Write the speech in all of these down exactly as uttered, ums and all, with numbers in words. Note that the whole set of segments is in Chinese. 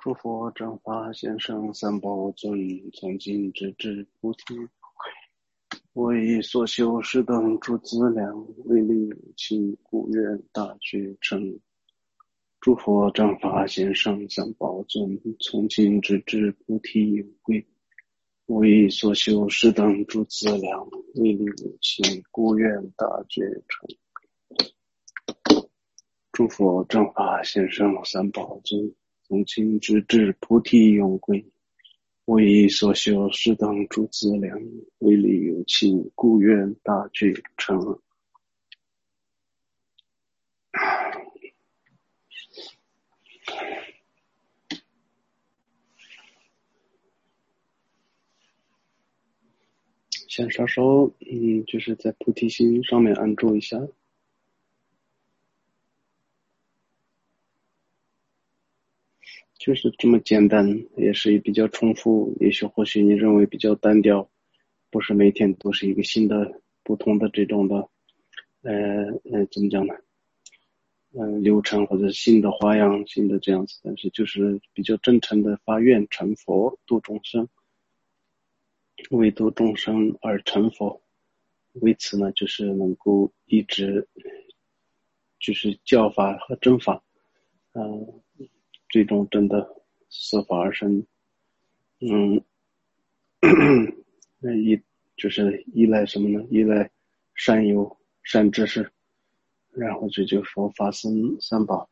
诸佛正法贤圣三宝尊，从今直至菩提。为所修是等诸资粮，为利有情，故愿大觉成。诸佛正法贤圣三宝尊，从今直至菩提有归。为所修是等诸资粮，为利有情，故愿大觉成。诸佛正法贤圣三宝尊，从今直至菩提永归。为所修是等诸资粮，为利有情，故愿大觉成。先稍稍嗯，就是在菩提心上面安住一下。就是这么简单，也是比较重复，也许或许你认为比较单调，不是每天都是一个新的不同的这种的呃呃怎么讲呢呃流程或者新的花样，新的这样子，但是就是比较真诚的发愿成佛，度众生，为度众生而成佛。为此呢，就是能够一直就是教法和正法呃最终真的摄法而生。嗯依就是依赖什么呢？依赖善友善知识，然后这就说法僧三宝，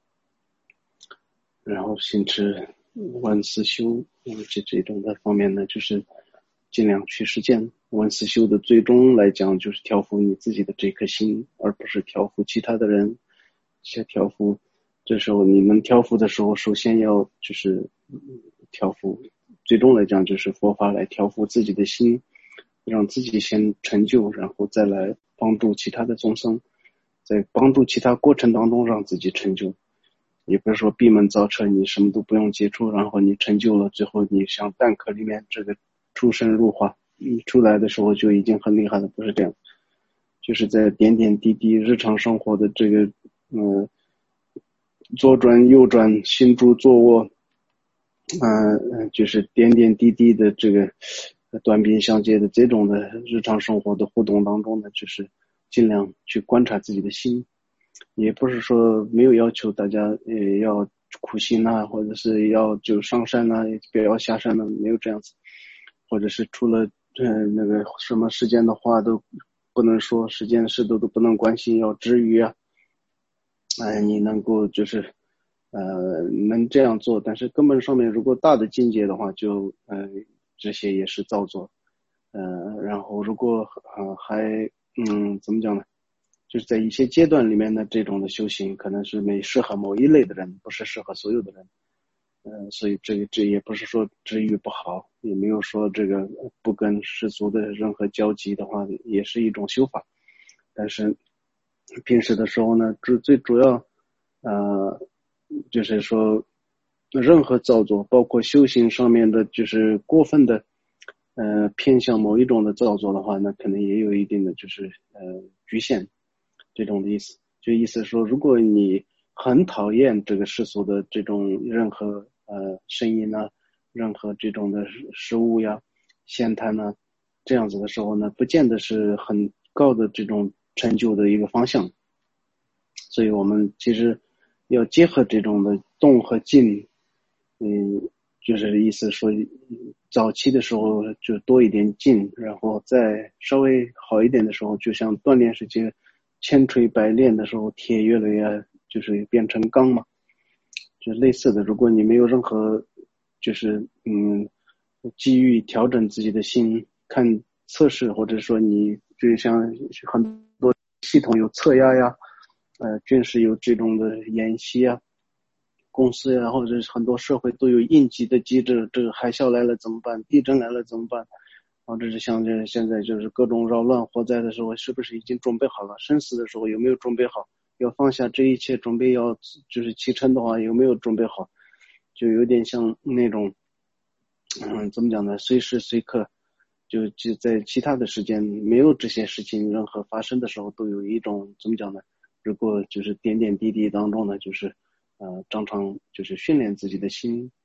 然后行持闻思修，这这种的方面呢，就是尽量去实践。闻思修的最终来讲，就是调伏你自己的这颗心，而不是调伏其他的人。先调伏，这时候你能调伏的时候，首先要就是调伏，最终来讲就是佛法来调伏自己的心，让自己先成就，然后再来帮助其他的众生，在帮助其他过程当中让自己成就。也不是说闭门造车，你什么都不用接触，然后你成就了，最后你像蛋壳里面这个出生入化，你出来的时候就已经很厉害了，不是这样。就是在点点滴滴日常生活的这个嗯、呃，左转右转行住坐卧，嗯、呃，就是点点滴滴的这个短兵相接的这种的日常生活的互动当中呢，就是尽量去观察自己的心。也不是说没有要求大家呃要苦心啊，或者是要就上山啊，不要下山了，没有这样子。或者是除了呃那个什么时间的话都不能说，时间事都都不能关心，要知余啊。哎、呃，你能够就是呃能这样做，但是根本上面如果大的境界的话，就呃这些也是造作。呃，然后如果呃还嗯怎么讲呢？就是在一些阶段里面的这种的修行，可能是没适合某一类的人，不是适合所有的人。呃，所以这个这也不是说知遇不好，也没有说这个不跟世俗的任何交集的话，也是一种修法。但是平时的时候呢，最最主要呃就是说任何造作，包括修行上面的就是过分的呃偏向某一种的造作的话，那可能也有一定的就是呃局限。这种的意思，就意思说，如果你很讨厌这个世俗的这种任何呃声音啊，任何这种的食物呀、闲谈呢，这样子的时候呢，不见得是很高的这种成就的一个方向。所以我们其实要结合这种的动和静，嗯，就是意思说，早期的时候就多一点静，然后再稍微好一点的时候，就像锻炼时间。千锤百炼的时候，铁越来越就是变成钢嘛，就类似的。如果你没有任何就是嗯机遇调整自己的心，看测试，或者说你就像很多系统有测压呀，呃，军事有这种的演习啊，公司呀，或者是很多社会都有应急的机制。这个海啸来了怎么办？地震来了怎么办？或者是像这现在就是各种扰乱火灾的时候，是不是已经准备好了？生死的时候有没有准备好？要放下这一切，准备要就是启程的话，有没有准备好？就有点像那种，嗯，怎么讲呢？随时随刻，就就在其他的时间没有这些事情任何发生的时候，都有一种怎么讲呢？如果就是点点滴滴当中呢，就是呃，常常就是训练自己的心，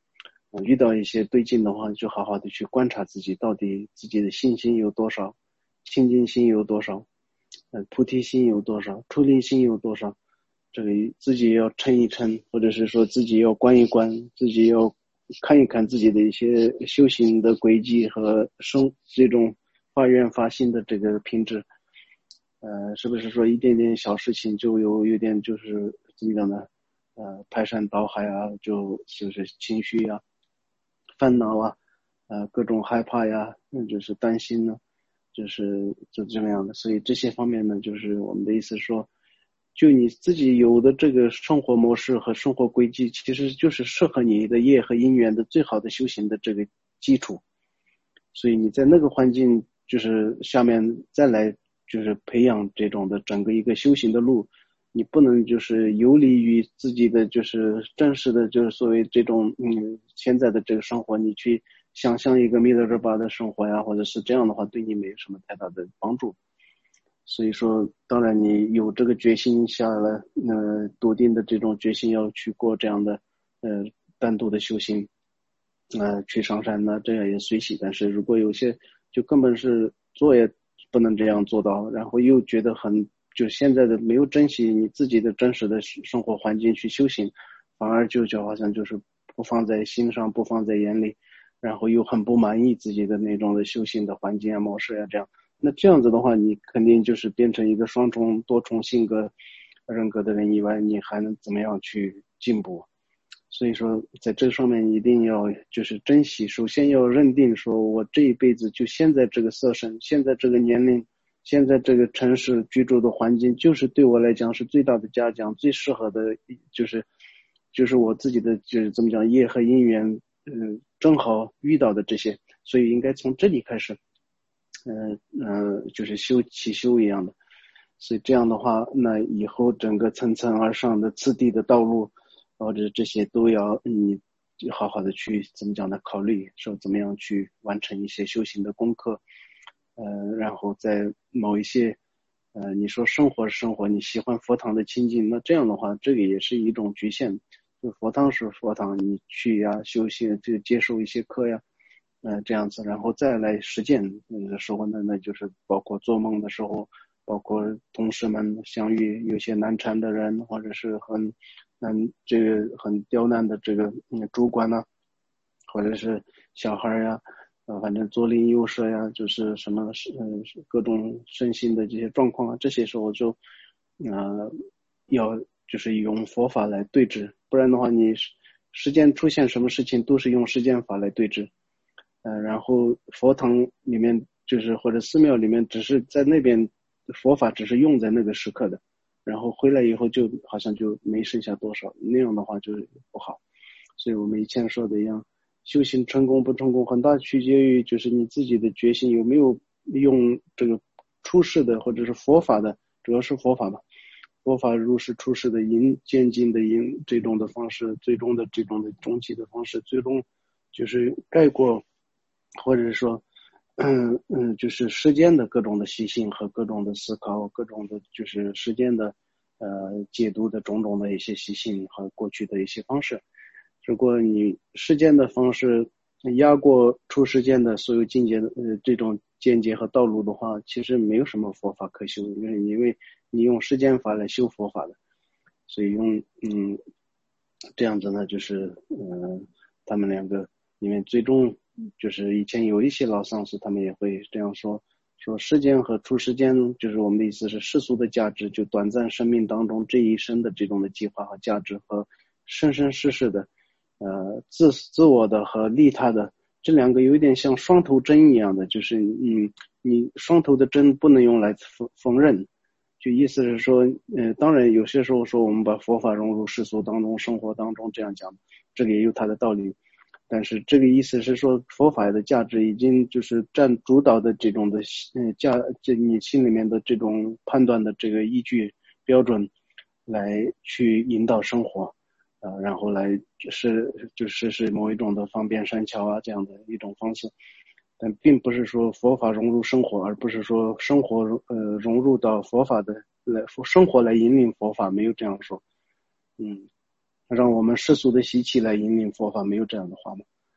呃遇到一些对境的话，就好好的去观察自己到底自己的信心有多少，清净心有多少，呃菩提心有多少，出离心有多少，这个自己要称一称，或者是说自己要观一观，自己要看一看自己的一些修行的轨迹和生这种发愿发心的这个品质，呃，是不是说一点点小事情就有有点就是怎么讲呢？呃，排山倒海啊，就就是情绪呀、烦恼啊，呃，各种害怕呀，嗯，就是担心呢，就是就这么样的。所以这些方面呢，就是我们的意思说，就你自己有的这个生活模式和生活轨迹，其实就是适合你的业和因缘的最好的修行的这个基础。所以你在那个环境就是下面再来就是培养这种的整个一个修行的路，你不能就是游离于自己的就是真实的就是所谓这种嗯现在的这个生活，你去想象一个弥勒日巴的生活呀，或者是这样的话，对你没有什么太大的帮助。所以说，当然你有这个决心下来，呃，笃定的这种决心要去过这样的呃单独的修行，呃，去上山呢，这样也随喜。但是如果有些就根本是做也不能这样做到，然后又觉得很就现在的没有珍惜你自己的真实的生活环境去修行，反而就就好像就是不放在心上，不放在眼里，然后又很不满意自己的那种的修行的环境啊、模式啊这样。那这样子的话，你肯定就是变成一个双重、多重性格人格的人以外，你还能怎么样去进步？所以说，在这上面一定要就是珍惜，首先要认定说，我这一辈子就现在这个色身，现在这个年龄，现在这个城市居住的环境，就是对我来讲是最大的嘉奖，最适合的，就是就是我自己的就是怎么讲业和因缘，嗯，正好遇到的这些，所以应该从这里开始，嗯、呃、嗯、呃，就是修起修一样的。所以这样的话，那以后整个层层而上的次第的道路，或者这些都要你好好的去怎么讲呢？考虑说怎么样去完成一些修行的功课，呃，然后在某一些，呃，你说生活是生活，你喜欢佛堂的清净，那这样的话，这个也是一种局限。就佛堂是佛堂，你去呀修行，这个接受一些课呀，呃，这样子，然后再来实践的时候呢，那就是包括做梦的时候。包括同事们相遇，有些难缠的人，或者是很嗯这个很刁难的这个嗯主管呢、啊，或者是小孩呀，呃反正左邻右舍呀，就是什么嗯各种身心的这些状况啊，这些时候就呃要就是用佛法来对治，不然的话你时间出现什么事情都是用时间法来对治，呃然后佛堂里面就是或者寺庙里面只是在那边。佛法只是用在那个时刻的，然后回来以后就好像就没剩下多少，那样的话就不好。所以我们以前说的一样，修行成功不成功，很大取决于就是你自己的决心有没有用这个出世的或者是佛法的，主要是佛法吧，佛法入世出世的引渐进的引这种的方式，最终的这种的终极的方式，最终就是概括，或者是说。嗯嗯，就是时间的各种的习性和各种的思考，各种的就是时间的呃解读的种种的一些习性和过去的一些方式。如果你时间的方式压过出世间的所有境界的呃这种见解和道路的话，其实没有什么佛法可修，因为因为你用时间法来修佛法的，所以用嗯这样子呢，就是嗯、呃、他们两个里面最终。就是以前有一些老上师，他们也会这样说：说世间和出世间，就是我们的意思是世俗的价值，就短暂生命当中这一生的这种的计划和价值，和生生世世的，呃，自自我的和利他的这两个有一点像双头针一样的，就是嗯，你双头的针不能用来缝缝纫。就意思是说，呃，当然有些时候说我们把佛法融入世俗当中、生活当中这样讲，这个也有它的道理。但是这个意思是说，佛法的价值已经就是占主导的这种的，嗯，价，这你心里面的这种判断的这个依据标准，来去引导生活，呃，然后来是就是是某一种的方便善巧啊这样的一种方式，但并不是说佛法融入生活，而不是说生活呃融入到佛法的来生活来引领佛法，没有这样说，嗯。让我们世俗的习气来引领佛法，没有这样的话吗？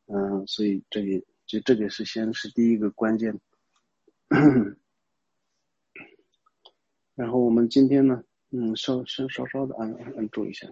嗯、呃，所以这个就这个是先是第一个关键。然后我们今天呢，嗯，稍稍稍稍的按按住一下。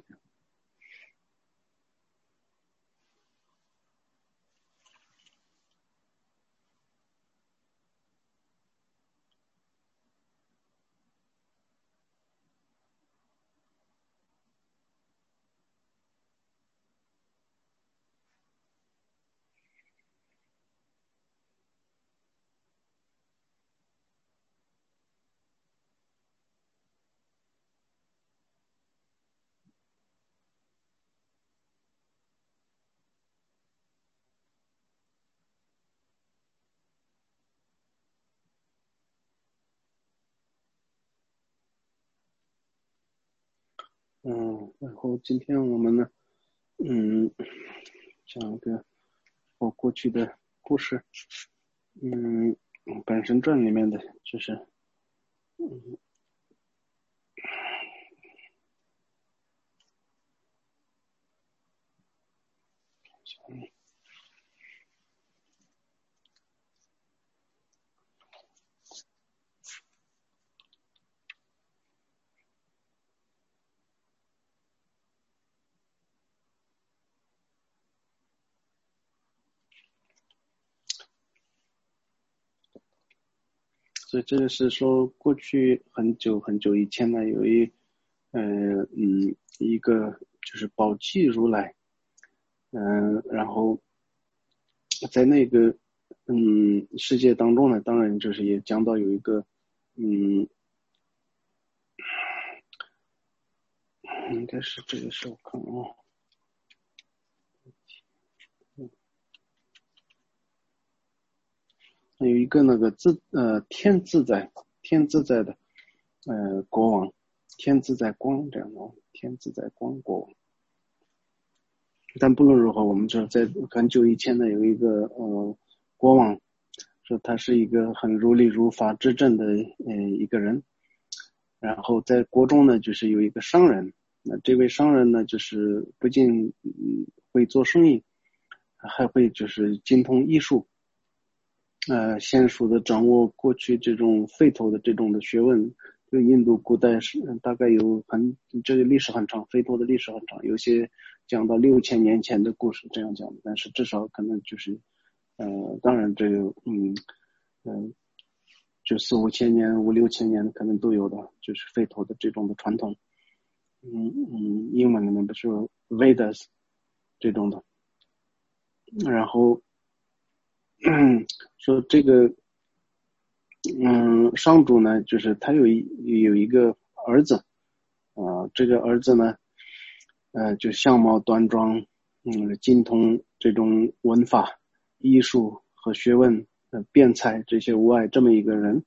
嗯，然后今天我们呢，嗯，讲一个我过去的故事，嗯，《本神传》里面的，就是，嗯，所以这个是说过去很久很久以前呢，有一，呃，嗯，一个就是宝济如来，嗯、呃，然后在那个嗯世界当中呢，当然就是也讲到有一个，嗯，应该是这个时候看啊。有一个那个自呃天自在天自在的呃国王，天自在光这样的天自在光国王。但不论如何，我们知道在很久以前呢，有一个呃国王，说他是一个很如理如法执政的呃一个人。然后在国中呢，就是有一个商人，那这位商人呢，就是不仅嗯会做生意，还会就是精通艺术。呃，娴熟的掌握过去这种吠陀的这种的学问，就印度古代是大概有很这个历史很长，吠陀的历史很长，有些讲到六千年前的故事这样讲的，但是至少可能就是，呃，当然这个嗯嗯、呃，就四五千年、五六千年可能都有的，就是吠陀的这种的传统。嗯嗯，英文里面不是 Vedas 这种的，然后嗯说这个。嗯，上主呢，就是他有一有一个儿子，啊、呃，这个儿子呢，呃，就相貌端庄，嗯，精通这种文法、艺术和学问，呃，辩才这些无碍这么一个人。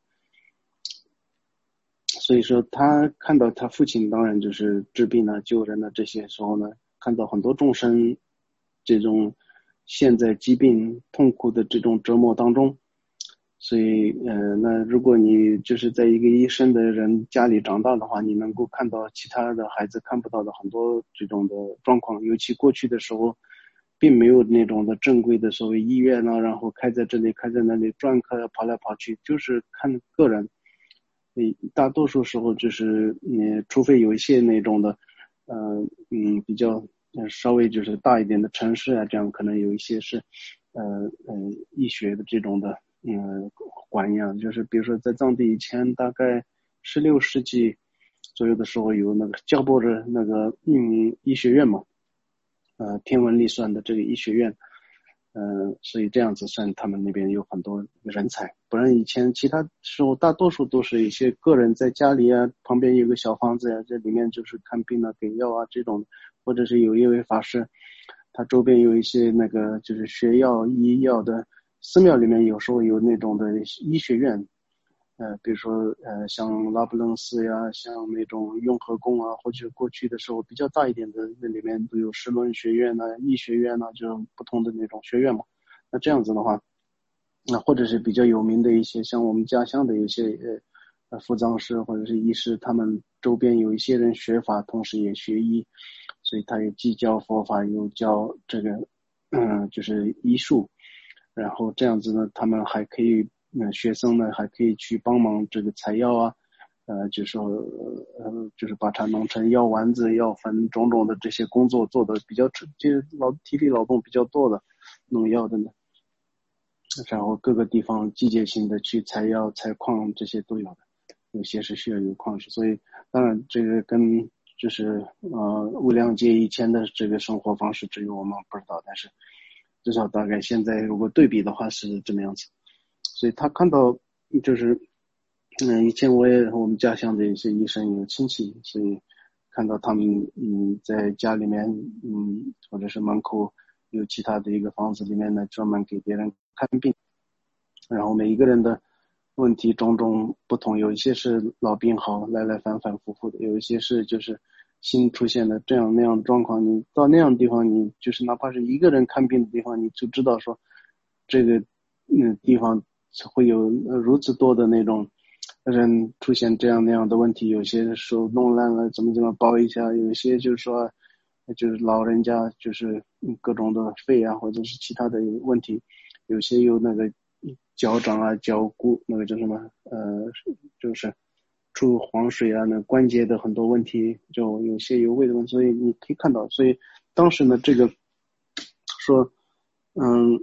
所以说，他看到他父亲，当然就是治病啊、救人啊这些时候呢，看到很多众生这种陷在疾病痛苦的这种折磨当中。所以，呃，那如果你就是在一个医生的人家里长大的话，你能够看到其他的孩子看不到的很多这种的状况。尤其过去的时候，并没有那种的正规的所谓医院啊，然后开在这里，开在那里，专科跑来跑去，就是看个人。你大多数时候就是你，除非有一些那种的，呃，嗯，比较稍微就是大一点的城市啊，这样可能有一些是，呃呃，医学的这种的。嗯，馆一样，就是比如说在藏地以前，大概十六世纪左右的时候，有那个教波的那个嗯医学院嘛，呃天文历算的这个医学院，嗯、呃，所以这样子算他们那边有很多人才，不然以前其他时候大多数都是一些个人在家里啊，旁边有个小房子呀、啊，这里面就是看病啊、给药啊这种，或者是有一位法师，他周边有一些那个就是学药医药的。寺庙里面有时候有那种的医学院，呃，比如说呃，像拉卜楞寺呀，像那种雍和宫啊，或者过去的时候比较大一点的，那里面都有石轮学院呐、医学院呐、这种不同的那种学院嘛。那这样子的话，那或者是比较有名的一些，像我们家乡的有些呃呃扶藏师或者是医师，他们周边有一些人学法，同时也学医，所以他也既教佛法，又教这个嗯、呃，就是医术，然后这样子呢，他们还可以，嗯、呃，学生呢还可以去帮忙这个采药啊，呃，就是说，呃，就是把它弄成药丸子、药粉种种的这些工作做的比较，就是劳体力劳动比较多的弄药的呢，然后各个地方季节性的去采药、采矿这些都有的，有些是需要有矿石，所以当然这个跟就是呃无量劫以前的这个生活方式，只有我们不知道，但是至少大概现在如果对比的话是这么样子，所以他看到就是。嗯，以前我也我们家乡的一些医生有亲戚，所以看到他们嗯在家里面嗯或者是门口有其他的一个房子里面呢，专门给别人看病，然后每一个人的问题种种不同，有一些是老病好来来反反复复的，有一些是就是新出现的这样那样的状况，你到那样的地方，你就是哪怕是一个人看病的地方，你就知道说这个嗯地方会有如此多的那种人出现这样那样的问题，有些手弄烂了怎么怎么包一下，有些就是说就是老人家就是各种的肺啊或者是其他的问题，有些有那个脚掌啊脚骨那个叫什么呃就是出黄水啊，那关节的很多问题，就有些有胃的问题，所以你可以看到，所以当时呢这个说嗯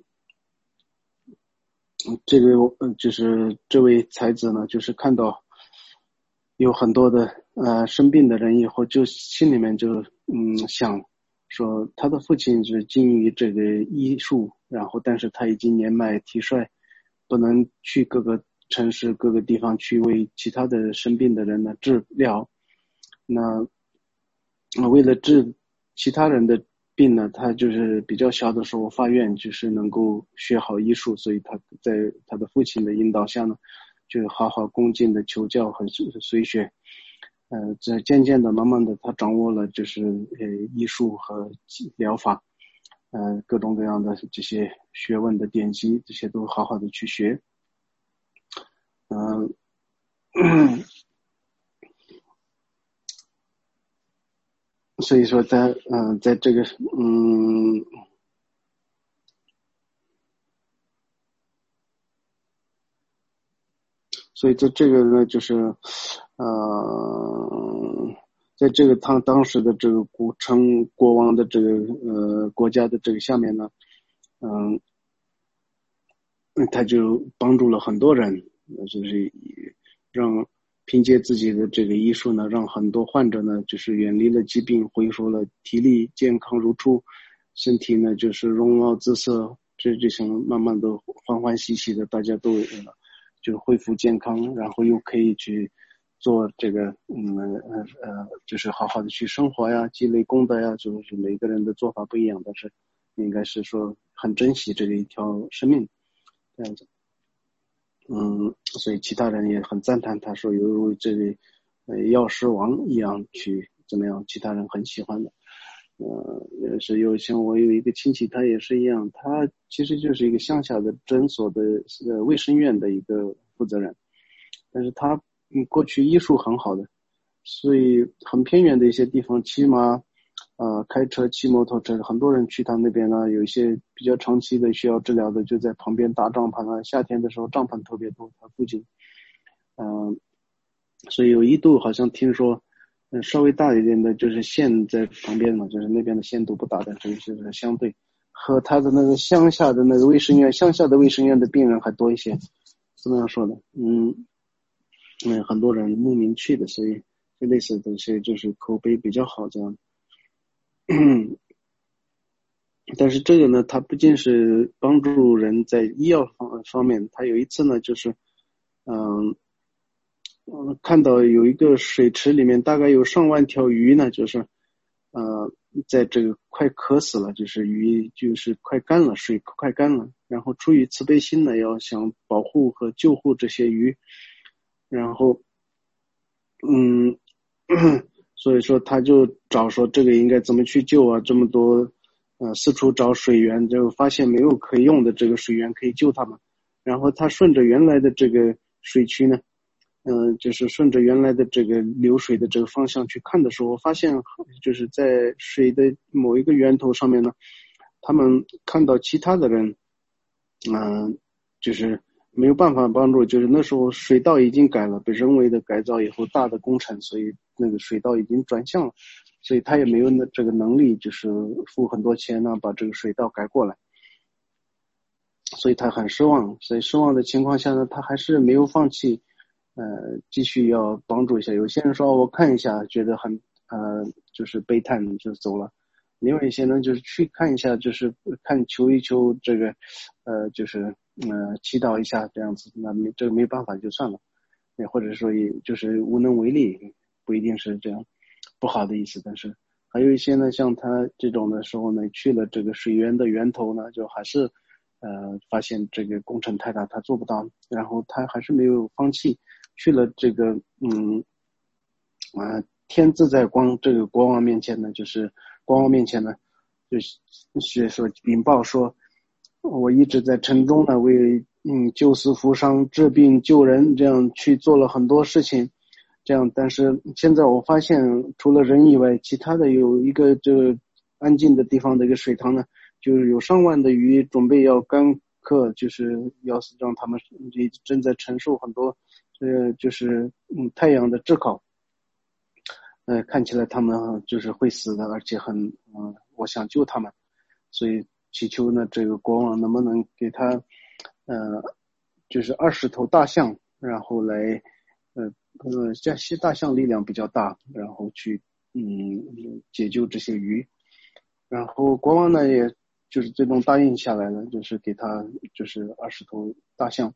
这个呃就是这位才子呢，就是看到有很多的呃生病的人以后，就心里面就嗯想说，他的父亲是精于这个医术，然后但是他已经年迈体衰，不能去各个城市各个地方去为其他的生病的人呢治疗。那为了治其他人的病呢，他就是比较小的时候发愿，就是能够学好医术，所以他在他的父亲的引导下呢，就好好恭敬的求教和随学。呃，这渐渐的、慢慢的，他掌握了就是呃医术和疗法，呃各种各样的这些学问的典籍，这些都好好的去学。嗯、呃，所以说在嗯、呃、在这个嗯。所以在这个呢，就是，呃，在这个他当时的这个古称国王的这个呃国家的这个下面呢，嗯、呃，他就帮助了很多人，就是让凭借自己的这个医术呢，让很多患者呢，就是远离了疾病，恢复了体力，健康如初，身体呢就是容貌姿色，这这种慢慢的欢欢喜喜的，大家都呃就恢复健康，然后又可以去做这个嗯呃呃，就是好好的去生活呀，积累功德呀，就是每个人的做法不一样，但是应该是说很珍惜这个一条生命这样子。嗯，所以其他人也很赞叹他，说犹如这位呃药师王一样去怎么样，其他人很喜欢的。呃，也是有像我有一个亲戚，他也是一样，他其实就是一个乡下的诊所的呃卫生院的一个负责人，但是他嗯过去医术很好的，所以很偏远的一些地方骑马呃开车骑摩托车，很多人去他那边呢，有一些比较长期的需要治疗的，就在旁边搭帐篷啊，夏天的时候帐篷特别多，他附近嗯、呃，所以有一度好像听说嗯，稍微大一点的就是县在旁边嘛，就是那边的县都不大，但是就是相对和他的那个乡下的那个卫生院，乡下的卫生院的病人还多一些。怎么样说呢？嗯嗯，很多人慕名去的，所以就类似的东西就是口碑比较好这样。但是这个呢，它不仅是帮助人在医药方方面，它有一次呢，就是嗯。嗯，看到有一个水池里面大概有上万条鱼呢，就是呃，在这个快渴死了，就是鱼就是快干了，水快干了，然后出于慈悲心呢，要想保护和救护这些鱼，然后嗯，所以说他就找说这个应该怎么去救啊，这么多呃四处找水源，就发现没有可以用的这个水源可以救他们，然后他顺着原来的这个水区呢。嗯、呃，就是顺着原来的这个流水的这个方向去看的时候，发现就是在水的某一个源头上面呢， 他们看到其他的人，嗯、呃，就是没有办法帮助，就是那时候水道已经改了，被人为的改造以后大的工程，所以那个水道已经转向了，所以他也没有那这个能力，就是付很多钱呢把这个水道改过来，所以他很失望。所以失望的情况下呢，他还是没有放弃，呃，继续要帮助一下。有些人说我看一下，觉得很呃就是悲叹就走了。另外一些呢，就是去看一下，就是看求一求这个，呃，就是呃祈祷一下这样子，那没这个没办法就算了，或者说也就是无能为力，不一定是这样不好的意思。但是还有一些呢，像他这种的时候呢，去了这个水源的源头呢，就还是呃发现这个工程太大，他做不到，然后他还是没有放弃，去了这个嗯啊、呃、天自在光这个国王面前呢，就是国王面前呢，就是说禀报说，我一直在城中呢为嗯救死扶伤、治病救人，这样去做了很多事情，这样，但是现在我发现除了人以外，其他的有一个这个安静的地方的一个水塘呢，就是有上万的鱼准备要干渴，就是要让他们正在承受很多呃就是嗯太阳的炙烤。呃，看起来他们就是会死的，而且很，嗯、呃，我想救他们，所以祈求呢，这个国王能不能给他，呃，就是二十头大象，然后来，呃，呃，这些大象力量比较大，然后去，嗯，解救这些鱼，然后国王呢，也就是最终答应下来了，就是给他就是二十头大象，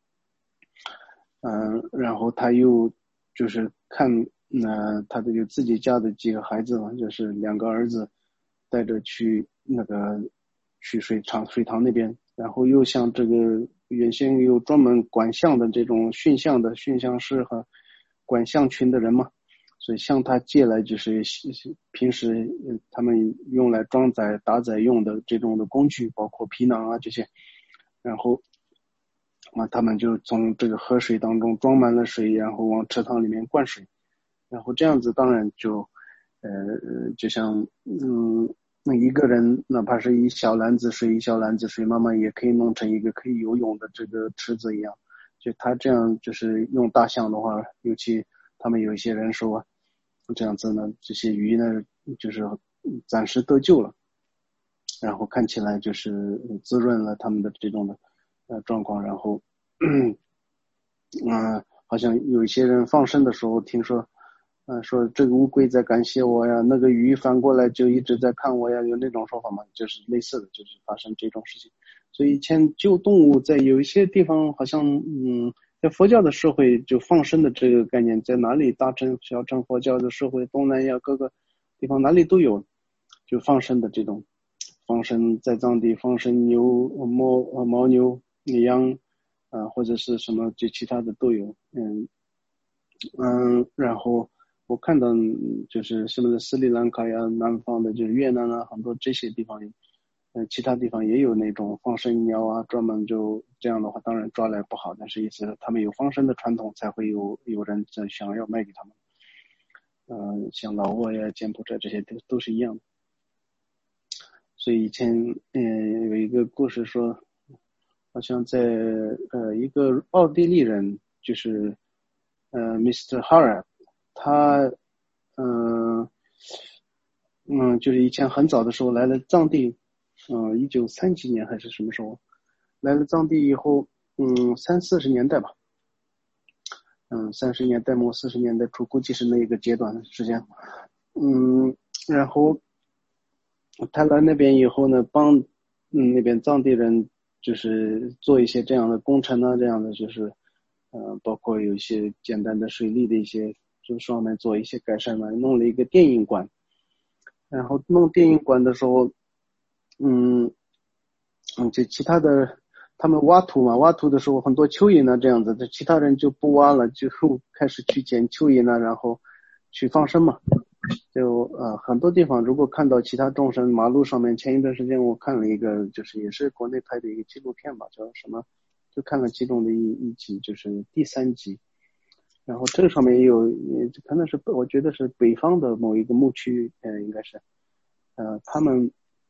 嗯、呃，然后他又就是看。那他的有自己家的几个孩子嘛，就是两个儿子带着去那个去水塘水塘那边，然后又像这个原先有专门管象的这种驯象的驯象师和管象群的人嘛，所以向他借来就是平时他们用来装载打载用的这种的工具，包括皮囊啊这些，然后啊他们就从这个河水当中装满了水，然后往池塘里面灌水。然后这样子当然就，呃，就像嗯，那一个人哪怕是一小篮子水，一小篮子水，慢慢也可以弄成一个可以游泳的这个池子一样。就他这样就是用大象的话，尤其他们有一些人说，这样子呢，这些鱼呢就是暂时得救了，然后看起来就是滋润了他们的这种的呃状况，然后嗯、呃，好像有一些人放生的时候听说。嗯、呃，说这个乌龟在感谢我呀，那个鱼翻过来就一直在看我呀，有那种说法嘛，就是类似的，就是发生这种事情。所以以前救动物在有一些地方好像，嗯，在佛教的社会就放生的这个概念，在哪里大乘小乘佛教的社会，东南亚各个地方哪里都有，就放生的这种，放生在藏地放生牛、牦、牦牛、羊，啊、呃，或者是什么就其他的都有，嗯嗯，然后。我看到就是什么的斯里兰卡呀、南方的就是越南啊，很多这些地方，呃，其他地方也有那种放生鸟啊，专门就这样的话，当然抓来不好，但是意思他们有放生的传统，才会有有人在想要卖给他们。嗯、呃，像老挝呀、柬埔寨这些都都是一样的。所以以前嗯、呃、有一个故事说，好像在呃一个奥地利人就是呃 mister Harrop。他，嗯、呃、嗯，就是以前很早的时候来了藏地，嗯，一九三几年还是什么时候，来了藏地以后，嗯，三四十年代吧，嗯，三十年代末四十年代初，估计是那一个阶段的时间，嗯，然后他来那边以后呢，帮嗯那边藏地人就是做一些这样的工程啊，这样的就是，呃，包括有一些简单的水利的一些，就上面做一些改善嘛，弄了一个电影馆。然后弄电影馆的时候，嗯嗯，就其他的他们挖土嘛，挖土的时候很多蚯蚓呢这样子，这其他人就不挖了，就开始去捡蚯蚓呢，然后去放生嘛。就呃很多地方如果看到其他众生，马路上面前一段时间我看了一个，就是也是国内拍的一个纪录片吧，叫什么，就看了其中的一一集，就是第三集。然后这个上面也有，可能是我觉得是北方的某一个牧区，呃，应该是，呃，他们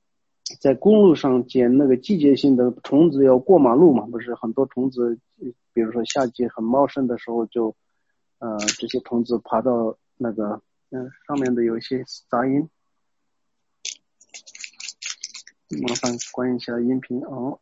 在公路上捡那个季节性的虫子要过马路嘛，不是很多虫子，比如说夏季很茂盛的时候就，呃，这些虫子爬到那个，嗯、呃，上面的有一些杂音，麻烦关一下音频哦。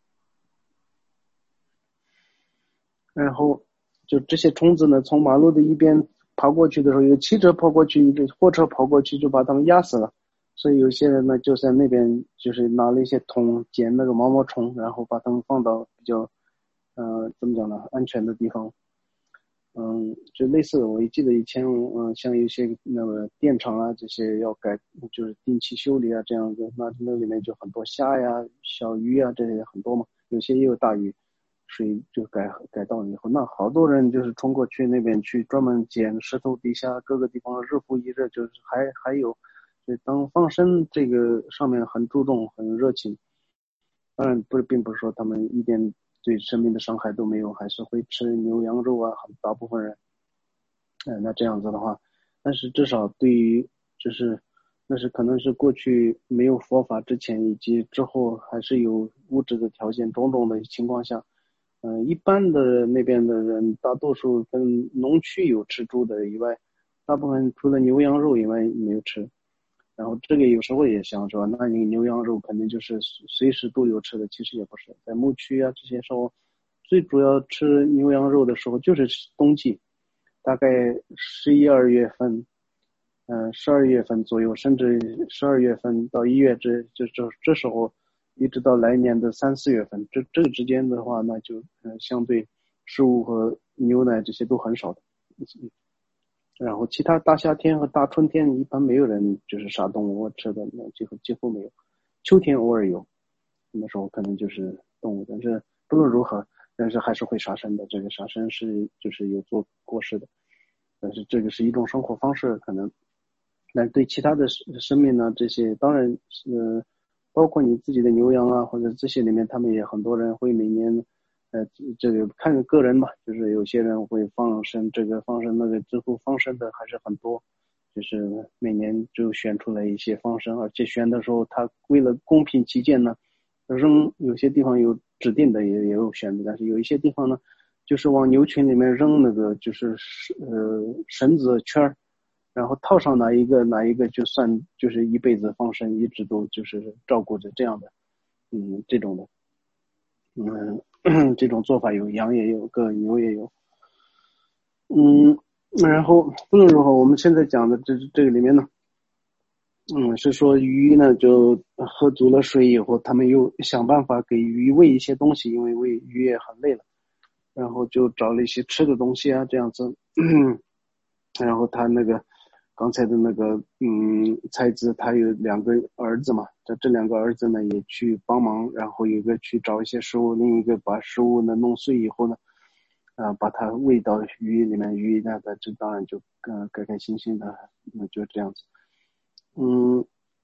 然后就这些虫子呢，从马路的一边跑过去的时候，有汽车跑过去，货车跑过去，就把它们压死了。所以有些人呢，就在那边就是拿了一些桶捡那个毛毛虫，然后把它们放到比较，呃，怎么讲呢，安全的地方。嗯，就类似我记得以前，嗯，像一些那个电厂啊，这些要改，就是定期修理啊，这样子，那那里面就很多虾呀、小鱼啊，这些很多嘛，有些也有大鱼，水就改改道了以后，那好多人就是冲过去那边去专门捡石头底下各个地方日复一日，就是还还有，就当放生这个上面很注重很热情，当然不是，并不是说他们一点对生命的伤害都没有，还是会吃牛羊肉啊，很大部分人。嗯，那这样子的话，但是至少对于就是那是可能是过去没有佛法之前以及之后还是有物质的条件种种的情况下，嗯、呃，一般的那边的人大多数跟农区有吃猪的以外，大部分除了牛羊肉以外没有吃。然后这个有时候也想说，那你牛羊肉肯定就是随时都有吃的，其实也不是，在牧区啊这些时候，最主要吃牛羊肉的时候就是冬季，大概十一二月份，嗯，十二月份左右，甚至十二月份到一月这这这这时候，一直到来年的三四月份，这这个之间的话，那就嗯、呃、相对食物和牛奶这些都很少的。然后其他大夏天和大春天一般没有人就是杀动物吃的，那几乎几乎没有。秋天偶尔有，那时候可能就是动物，但是不论如何，但是还是会杀生的。这个杀生是就是有做过失的，但是这个是一种生活方式，可能。但对其他的生命呢，这些当然呃，包括你自己的牛羊啊，或者这些里面，他们也很多人会每年。呃，这个看个人吧，就是有些人会放生这个放生那个，之后放生的还是很多，就是每年就选出来一些放生，而且选的时候，他为了公平起见呢，扔有些地方有指定的也也有选的，但是有一些地方呢，就是往牛群里面扔那个就是呃绳子圈儿，然后套上哪一个哪一个就算就是一辈子放生，一直都就是照顾着这样的，嗯，这种的，嗯。这种做法有羊也有，个牛也有，嗯，然后不论如何，我们现在讲的这这个里面呢，嗯，是说鱼呢就喝足了水以后，他们又想办法给鱼喂一些东西，因为喂鱼也很累了，然后就找了一些吃的东西啊，这样子，然后他那个刚才的那个嗯才子他有两个儿子嘛，这这两个儿子呢也去帮忙，然后有一个去找一些食物，另一个把食物呢弄碎以后呢，啊、呃、把它喂到鱼里面，鱼那个这当然就更、呃、开开心心的，那就这样子，嗯，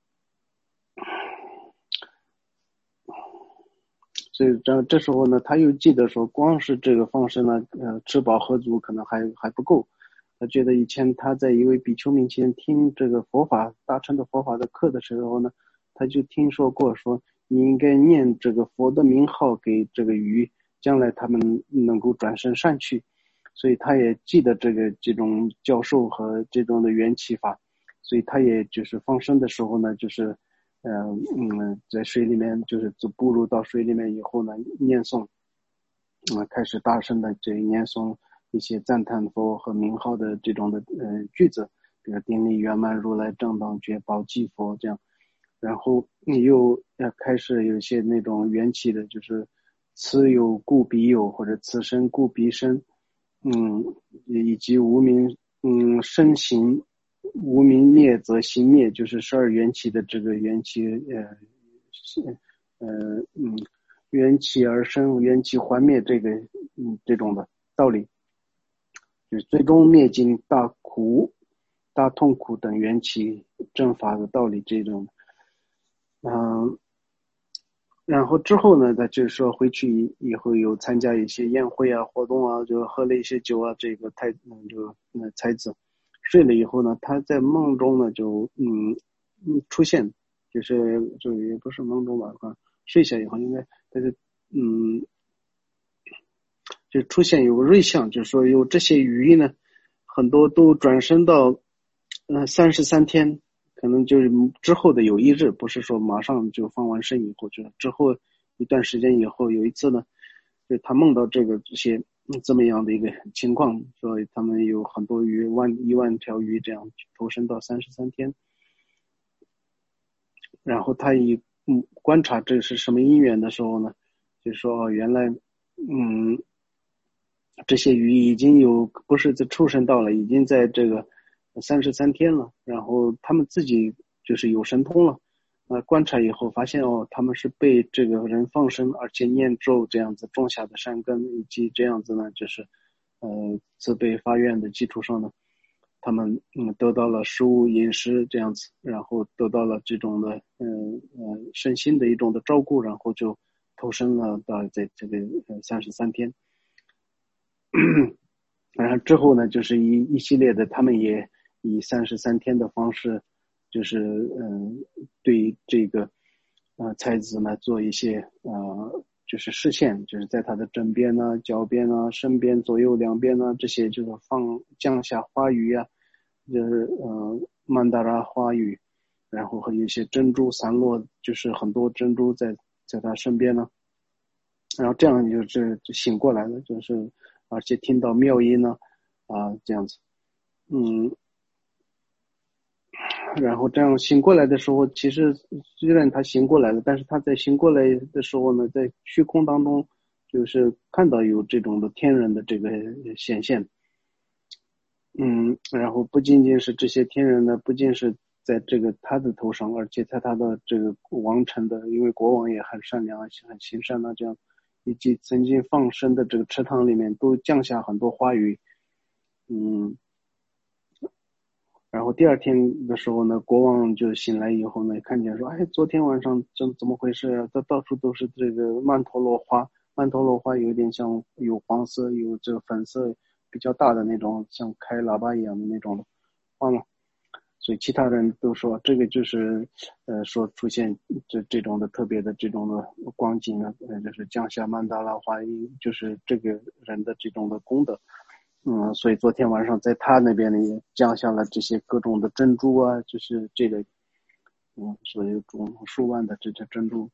所以这这时候呢，他又记得说，光是这个放生呢，呃，吃饱喝足可能还还不够。他觉得以前他在一位比丘面前听这个佛法大乘的佛法的课的时候呢，他就听说过说，你应该念这个佛的名号给这个鱼，将来他们能够转生善趣。所以他也记得这个这种教授和这种的缘起法，所以他也就是放生的时候呢，就是。嗯嗯，在水里面就是就步入到水里面以后呢，念诵，嗯，开始大声的这念诵一些赞叹佛和名号的这种的呃句子，比如顶礼圆满如来正等觉宝积佛这样，然后又要开始有些那种缘起的，就是此有故彼有或者此生故彼生，嗯，以及无名嗯身行。无明灭则行灭，就是十二缘起的这个缘起，呃，呃，嗯，缘起而生，缘起还灭这个，嗯，这种的道理，就是最终灭尽大苦、大痛苦等缘起正法的道理这种，嗯，然后之后呢，他就是说回去以后有参加一些宴会啊、活动啊，就喝了一些酒啊，这个太嗯就那才子睡了以后呢，他在梦中呢就嗯嗯出现， 就是就也不是梦中吧，可能睡下以后应该，但是嗯，就出现有个瑞相，就是说有这些鱼呢，很多都转生到呃三十三天，可能就是之后的有一日，不是说马上就放完生以后，就之后一段时间以后，有一次呢，就他梦到这个这些嗯这么样的一个情况，所以他们有很多鱼，万一万条鱼这样投生到三十三天，然后他一嗯观察这是什么因缘的时候呢，就说原来嗯这些鱼已经有不是在畜生道了，已经在这个三十三天了，然后他们自己就是有神通了。呃，观察以后发现哦，他们是被这个人放生，而且念咒这样子种下的善根，以及这样子呢，就是呃慈悲发愿的基础上呢，他们嗯得到了食物饮食这样子，然后得到了这种的嗯呃身心的一种的照顾，然后就投生了到在这个呃三十三天。然后之后呢，就是一一系列的，他们也以三十三天的方式，就是嗯，对这个呃才子呢做一些呃就是视线，就是在他的枕边呢、脚边呢、身边、左右两边呢，这些就是放降下花雨啊，就是呃曼达拉花雨，然后还有一些珍珠散落，就是很多珍珠在在他身边呢。然后这样就是就醒过来了，就是而且听到妙音呢，啊这样子，嗯，然后这样醒过来的时候，其实虽然他醒过来了，但是他在醒过来的时候呢，在虚空当中，就是看到有这种的天人的这个显现，嗯，然后不仅仅是这些天人呢，不仅是在这个他的头上，而且在他的这个王城的，因为国王也很善良、很行善呐，这样，以及曾经放生的这个池塘里面都降下很多花雨，嗯，然后第二天的时候呢，国王就醒来以后呢，看见说，哎，昨天晚上怎怎么回事啊？这到处都是这个曼陀罗花，曼陀罗花有点像有黄色，有这个粉色，比较大的那种，像开喇叭一样的那种花嘛。所以其他人都说这个就是呃说出现这这种的特别的这种的光景啊，呃就是降下曼达拉花音，就是这个人的这种的功德。嗯，所以昨天晚上在他那边呢也降下了这些各种的珍珠啊，就是这个嗯，所有种数万的这些珍珠。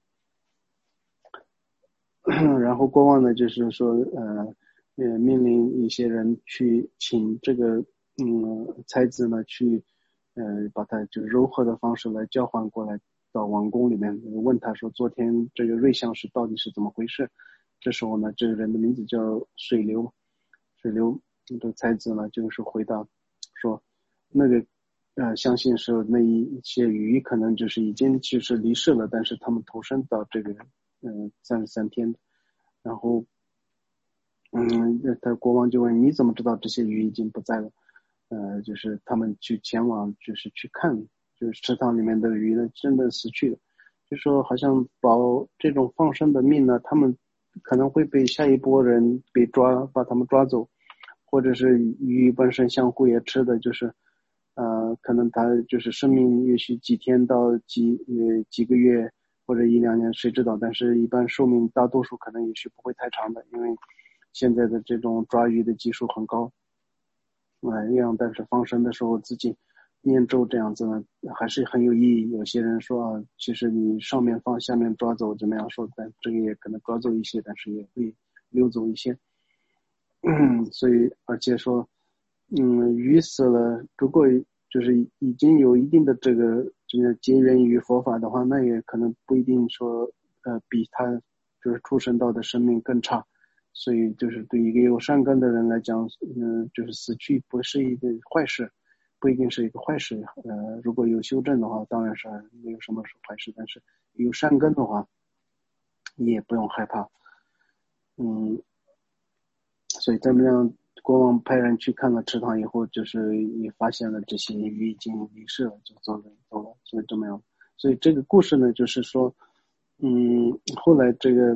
然后国王呢就是说呃呃命令一些人去请这个嗯才子呢去呃把他就柔和的方式来交换过来到王宫里面，问他说昨天这个瑞相是到底是怎么回事。这时候呢这个人的名字叫水流，水流这个才子呢就是回答说那个呃相信是那一些鱼可能就是已经其实离世了，但是他们投生到这个嗯三十三天，然后嗯，他国王就问你怎么知道这些鱼已经不在了？呃，就是他们去前往，就是去看，就是池塘里面的鱼呢，真的死去了。就说好像保这种放生的命呢，他们可能会被下一波人被抓，把他们抓走，或者是鱼本身相互也吃的，就是呃，可能它就是生命也许几天到几呃几个月或者一两年，谁知道？但是一般寿命大多数可能也是不会太长的，因为现在的这种抓鱼的技术很高，啊、呃，一样。但是放生的时候自己念咒这样子呢，还是很有意义。有些人说啊，其实你上面放，下面抓走怎么样说？但这个也可能抓走一些，但是也会溜走一些。嗯，所以而且说，嗯，鱼死了，如果就是已经有一定的这个这个结缘于佛法的话，那也可能不一定说，呃，比他就是出生道的生命更差。所以就是对一个有善根的人来讲，嗯，就是死去不是一个坏事，不一定是一个坏事。呃，如果有修正的话，当然是没有什么坏事，但是有善根的话，你也不用害怕。嗯，所以这么样，国王派人去看了池塘以后，就是也发现了这些鱼已经离世了，就走了走了。所以这么样，所以这个故事呢，就是说，嗯，后来这个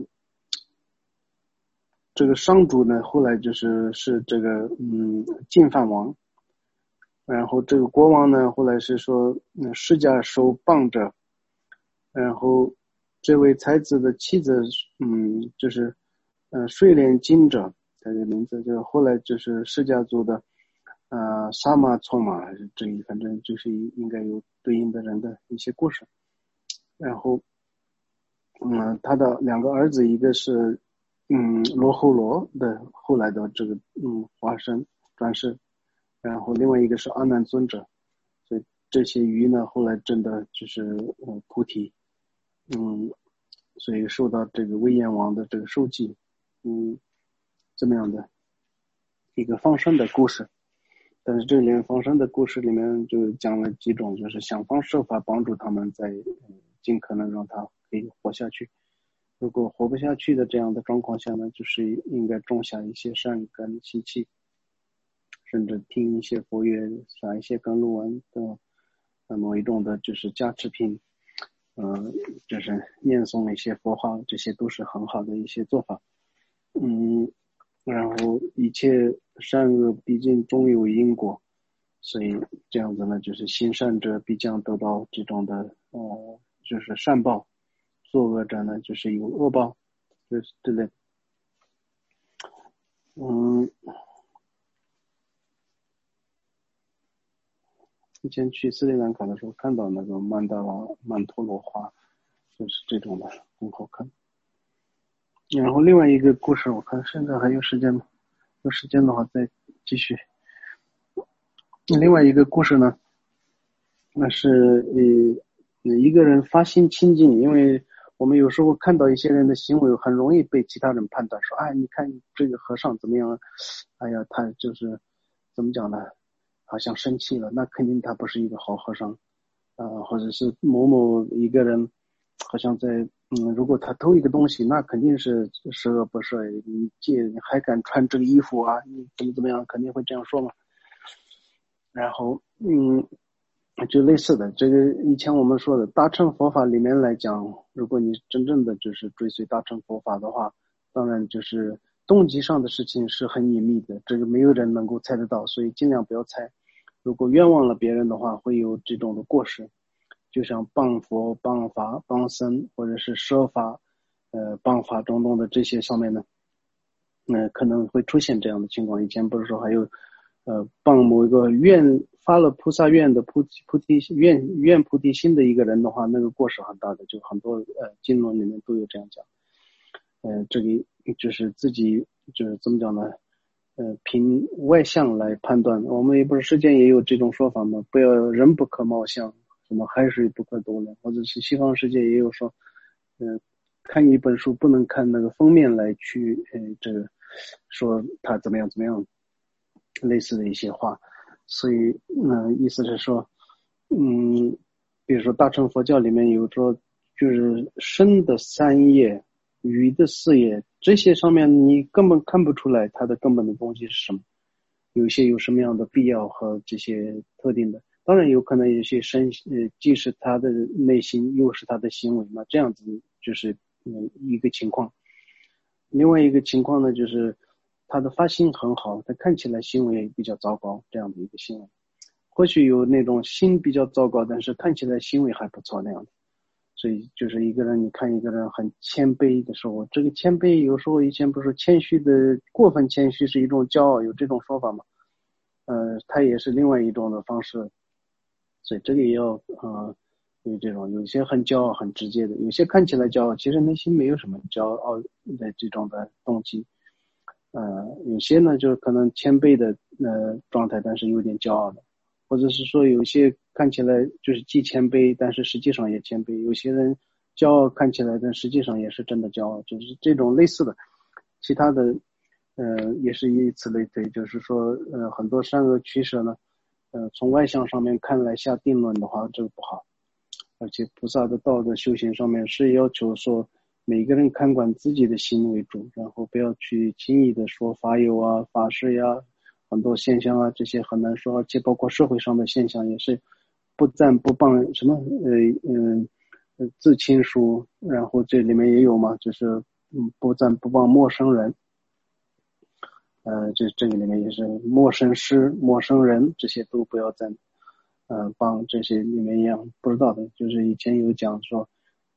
这个商主呢，后来就是是这个嗯净饭王，然后这个国王呢，后来是说嗯释迦手棒着然后这位才子的妻子，嗯，就是呃睡莲金者，他的名字就后来就是释迦族的呃沙马措马还是这一，反正就是应该有对应的人的一些故事。然后嗯，他的两个儿子，一个是嗯罗睺罗的后来的这个嗯化身转世，然后另外一个是阿难尊者。所以这些鱼呢后来真的就是嗯菩提，嗯，所以受到这个威严王的这个受记，嗯，这么样的一个放生的故事。但是这里面放生的故事里面就讲了几种，就是想方设法帮助他们在嗯尽可能让他可以活下去。如果活不下去的这样的状况下呢，就是应该种下一些善根习气，甚至听一些佛乐，撒一些甘露丸的呃某一种的就是加持品，呃，就是念诵一些佛号，这些都是很好的一些做法。嗯，然后一切善恶毕竟终有因果，所以这样子呢，就是行善者必将得到这种的呃，就是善报，作恶者呢就是有恶报，就是之类。嗯，以前去斯里兰卡的时候看到那个曼达拉曼陀罗花，就是这种的，很好看。然后另外一个故事，我看现在还有时间吗？有时间的话再继续。另外一个故事呢，那是呃一个人发心清净，因为我们有时候看到一些人的行为，很容易被其他人判断说，哎，你看这个和尚怎么样？哎呀，他就是怎么讲呢？好像生气了，那肯定他不是一个好和尚。呃，或者是某某一个人，好像在嗯，如果他偷一个东西，那肯定是十恶不赦。你借你还敢穿这个衣服啊？你怎么怎么样？肯定会这样说嘛。然后嗯。就类似的，这个以前我们说的大乘佛法里面来讲，如果你真正的就是追随大乘佛法的话，当然就是动机上的事情是很隐秘的，这个没有人能够猜得到，所以尽量不要猜。如果冤枉了别人的话，会有这种的过失，就像谤佛、谤法、谤僧，或者是奢法、呃谤法种种的这些上面呢，呃可能会出现这样的情况。以前不是说还有呃谤某一个愿发了菩萨愿的菩菩提愿愿菩提心的一个人的话，那个过失很大的，就很多呃经论里面都有这样讲。呃，这里就是自己就是怎么讲呢？呃，凭外相来判断，我们也不是世间也有这种说法吗？不要人不可貌相，什么海水不可斗量，或者是西方世界也有说，呃，看一本书不能看那个封面来去，呃，这个说他怎么样怎么样，类似的一些话。所以，嗯、呃，意思是说，嗯，比如说大乘佛教里面有说，就是生的三业。鱼的事业，这些上面你根本看不出来它的根本的东西是什么，有些有什么样的必要和这些特定的，当然有可能有些身呃既是他的内心又是他的行为嘛，这样子就是嗯一个情况。另外一个情况呢，就是他的发心很好，他看起来行为比较糟糕，这样的一个行为。或许有那种心比较糟糕，但是看起来行为还不错那样的。所以就是一个人，你看一个人很谦卑的时候，这个谦卑有时候以前不是谦虚的过分谦虚是一种骄傲，有这种说法吗？呃，他也是另外一种的方式，所以这个也要呃有这种，有些很骄傲很直接的，有些看起来骄傲，其实内心没有什么骄傲的这种的动机。呃，有些呢就是可能谦卑的呃状态，但是有点骄傲的。或者是说有些看起来就是既谦卑，但是实际上也谦卑。有些人骄傲看起来，但实际上也是真的骄傲，就是这种类似的。其他的，呃，也是以此类推，就是说，呃，很多善恶取舍呢，呃，从外向上面看来下定论的话，这个不好。而且菩萨的道德修行上面是要求说，每个人看管自己的心为主，然后不要去轻易的说法有啊、法事呀。很多现象啊，这些很难说，而且包括社会上的现象也是不赞不谤什么呃嗯呃自亲属，然后这里面也有嘛，就是嗯不赞不谤陌生人，呃这这个里面也是陌生师、陌生人这些都不要赞，呃帮这些里面一样不知道的，就是以前有讲说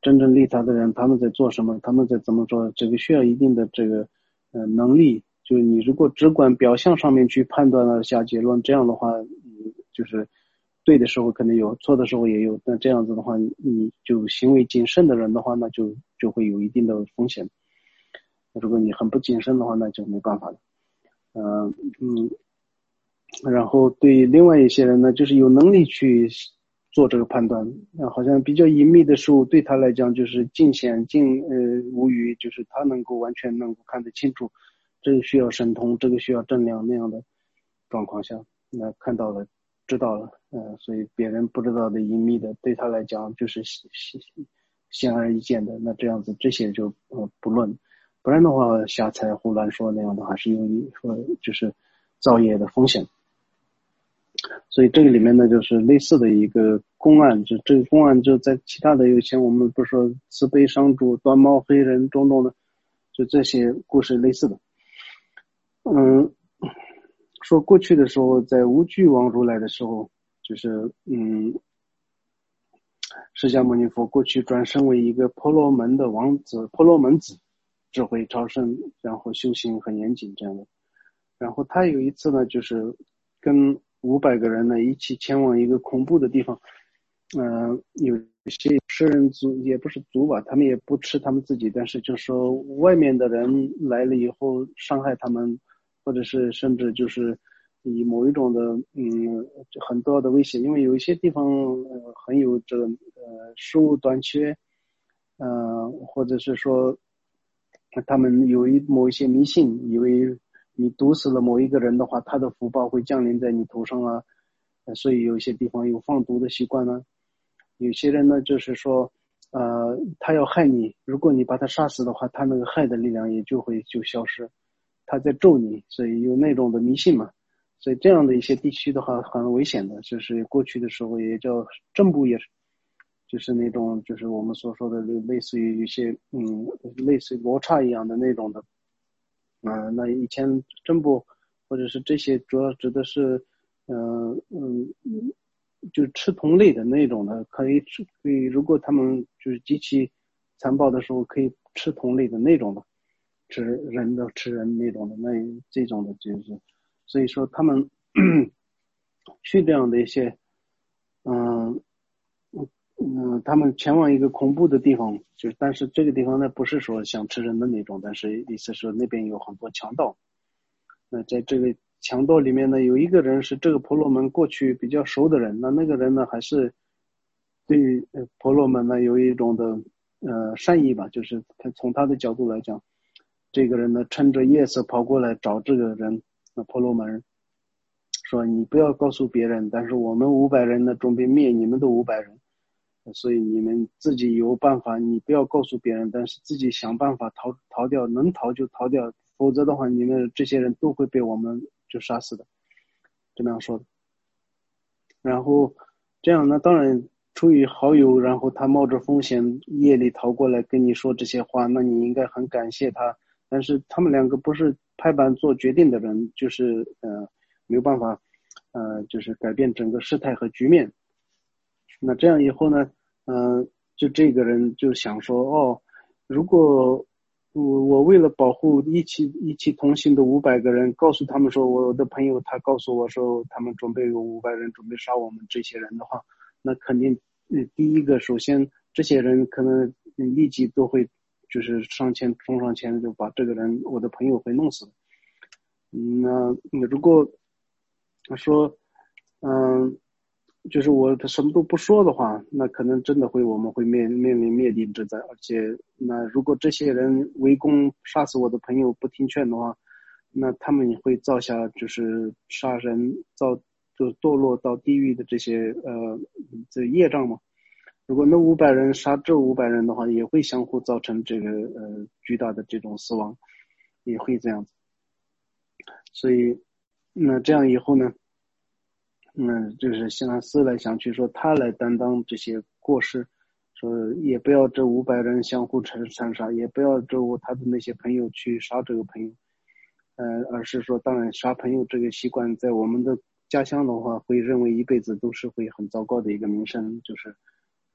真正利他的人他们在做什么，他们在怎么做，这个需要一定的这个呃能力。就是你如果只管表象上面去判断了下结论，这样的话，嗯，就是对的时候可能有，错的时候也有。那这样子的话，你就行为谨慎的人的话，那就就会有一定的风险。如果你很不谨慎的话，那就没办法了。嗯嗯，然后对另外一些人呢，就是有能力去做这个判断，好像比较隐秘的事物对他来讲就是尽显尽呃无语，就是他能够完全能够看得清楚，这个需要神通，这个需要正量那样的状况下，那看到了知道了，呃，所以别人不知道的隐秘的对他来讲就是显而易见的，那这样子这些就呃不论，不然的话瞎猜胡乱说那样的还是有说就是造业的风险。所以这个里面呢，就是类似的一个公案，就这个公案就在其他的有些我们不是说慈悲商主、短毛黑人种种的，就这些故事类似的。嗯，说过去的时候，在无惧王如来的时候，就是嗯，释迦牟尼佛过去转生为一个婆罗门的王子，婆罗门子，智慧超胜，然后修行很严谨这样的。然后他有一次呢，就是跟五百个人呢一起前往一个恐怖的地方，呃，有些吃人族也不是族吧，他们也不吃他们自己，但是就说外面的人来了以后伤害他们，或者是甚至就是以某一种的嗯很多的威胁，因为有一些地方、呃、很有这个呃食物短缺，呃或者是说他们有一某一些迷信，以为你毒死了某一个人的话，他的福报会降临在你头上啊，所以有一些地方有放毒的习惯呢。有些人呢，就是说，呃，他要害你，如果你把他杀死的话，他那个害的力量也就会就消失，他在咒你，所以有那种的迷信嘛。所以这样的一些地区的话，很危险的，就是过去的时候也叫正部也是。就是那种就是我们所说的类似于一些嗯类似于罗刹一样的那种的啊、呃，那以前真不或者是这些主要指的是嗯嗯就吃同类的那种的，可以吃可以如果他们就是极其残暴的时候可以吃同类的那种的，吃人的吃人那种的，那这种的就是所以说他们去这样的一些嗯嗯，他们前往一个恐怖的地方，就是但是这个地方呢不是说想吃人的那种，但是意思是那边有很多强盗。那在这个强盗里面呢，有一个人是这个婆罗门过去比较熟的人，那那个人呢还是对于呃婆罗门呢有一种的呃善意吧，就是他从他的角度来讲，这个人呢趁着夜色跑过来找这个人，那婆罗门说你不要告诉别人，但是我们五百人呢准备灭你们的五百人。所以你们自己有办法，你不要告诉别人，但是自己想办法逃逃掉，能逃就逃掉，否则的话，你们这些人都会被我们就杀死的，这么样说的。然后这样呢，当然出于好友，然后他冒着风险夜里逃过来跟你说这些话，那你应该很感谢他。但是他们两个不是拍板做决定的人，就是呃没有办法，呃就是改变整个事态和局面。那这样以后呢，嗯、呃，就这个人就想说，哦，如果我我为了保护一起一起同行的五百个人，告诉他们说我的朋友他告诉我说他们准备有五百人准备杀我们这些人的话，那肯定，嗯，第一个首先这些人可能立即都会就是上前冲上前就把这个人我的朋友会弄死。嗯，那如果说，嗯。就是我什么都不说的话，那可能真的会我们会面面临灭顶之灾。而且，那如果这些人围攻杀死我的朋友不听劝的话，那他们也会造下就是杀人造就堕落到地狱的这些呃这业障嘛。如果那五百人杀这五百人的话，也会相互造成这个呃巨大的这种死亡，也会这样子。所以，那这样以后呢？嗯，就是想思来想去，说他来担当这些过失，说也不要这五百人相互残残杀，也不要这他的那些朋友去杀这个朋友，呃，而是说，当然杀朋友这个习惯，在我们的家乡的话，会认为一辈子都是会很糟糕的一个名声，就是，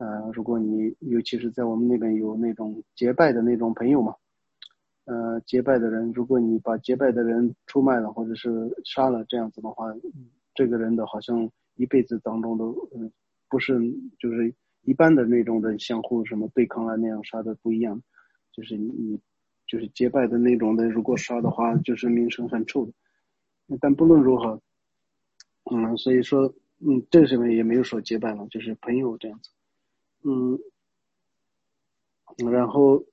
呃，如果你尤其是在我们那边有那种结拜的那种朋友嘛，呃，结拜的人，如果你把结拜的人出卖了或者是杀了这样子的话，这个人的好像一辈子当中都，嗯、呃，不是就是一般的那种的相互什么对抗啊那样杀的不一样，就是你就是结拜的那种的，如果杀的话，就是名声很臭的。但不论如何，嗯，所以说，嗯，这上面也没有说结拜了，就是朋友这样子，嗯，然后，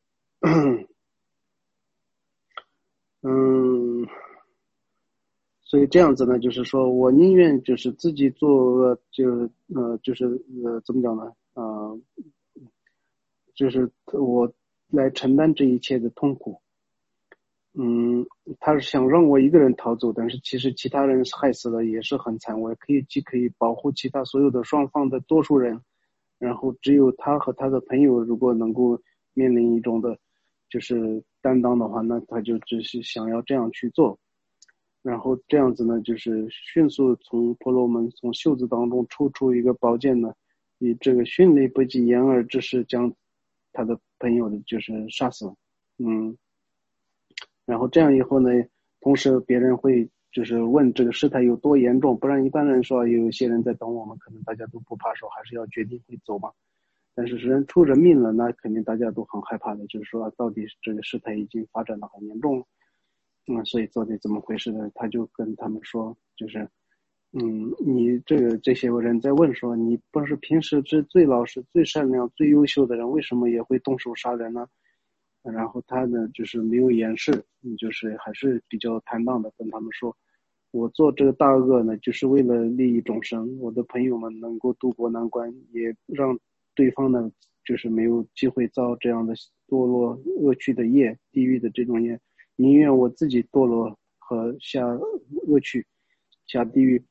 嗯，所以这样子呢，就是说我宁愿就是自己做，就呃，就是呃，怎么讲呢？呃，就是我来承担这一切的痛苦。嗯，他是想让我一个人逃走，但是其实其他人害死了也是很惨。我可以既可以保护其他所有的双方的多数人，然后只有他和他的朋友如果能够面临一种的，就是担当的话，那他就只是想要这样去做。然后这样子呢，就是迅速从婆罗门从袖子当中抽出一个宝剑呢，以这个迅雷不及掩耳之势将他的朋友的就是杀死了。嗯。然后这样以后呢，同时别人会就是问这个事态有多严重，不然一般人说有一些人在等我们，可能大家都不怕说还是要决定会走嘛。但是人出人命了，那肯定大家都很害怕的，就是说到底这个事态已经发展的很严重了。嗯，所以到底怎么回事呢？他就跟他们说，就是嗯，你这个这些人在问说，你不是平时是最老实、最善良、最优秀的人，为什么也会动手杀人呢？然后他呢，就是没有掩饰，就是还是比较坦荡的跟他们说，我做这个大恶呢，就是为了利益众生，我的朋友们能够渡过难关，也让对方呢，就是没有机会遭这样的堕落恶趣的业，地狱的这种业，宁愿我自己堕落和下恶趣，下地狱。